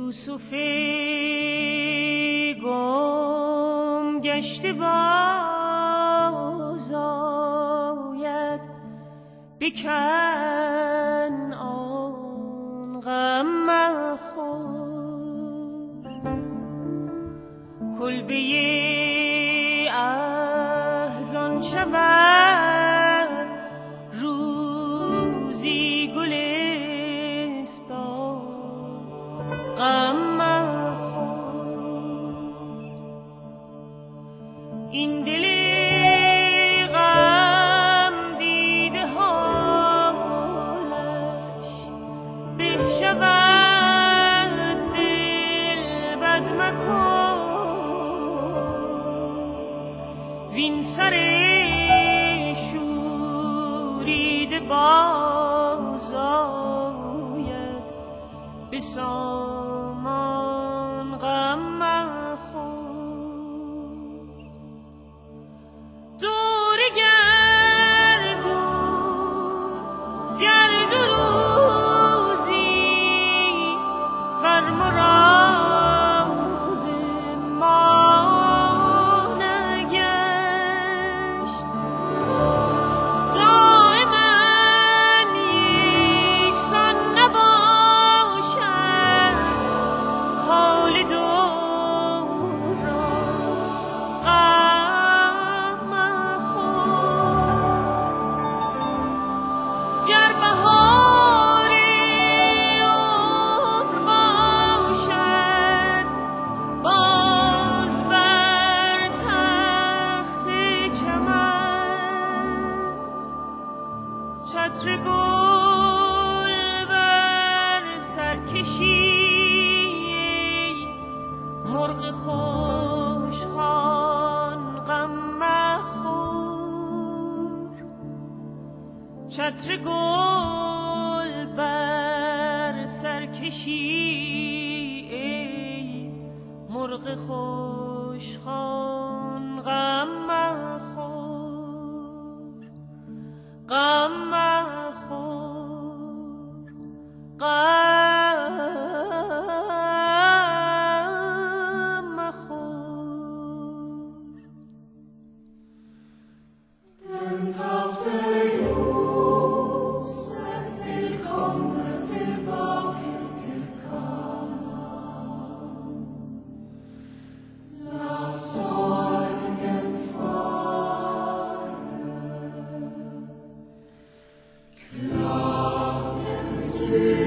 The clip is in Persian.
یوسف گم گشته باز آید به کنعان غم مخور کلبه احزان شود روزی گلستان غم این دل غم دیده حالش به شود دل بد مکن وین سر شوریده باز آید به سامان غم دور گردون روزی بر مراد ما نگشت دائما یکسان نباشد حال دور را گر بهار عمر باشد باز بر تخت چمن چتر گل بر سر کشی مرغ خوشخوان غم مخور چتر گل بر سر کشی ای مرغ خوشخوان غم مخور غم مخور غم مخور den tappte Josef willkommen tillbaka till Kanaan. Lass sorgen fara, klagen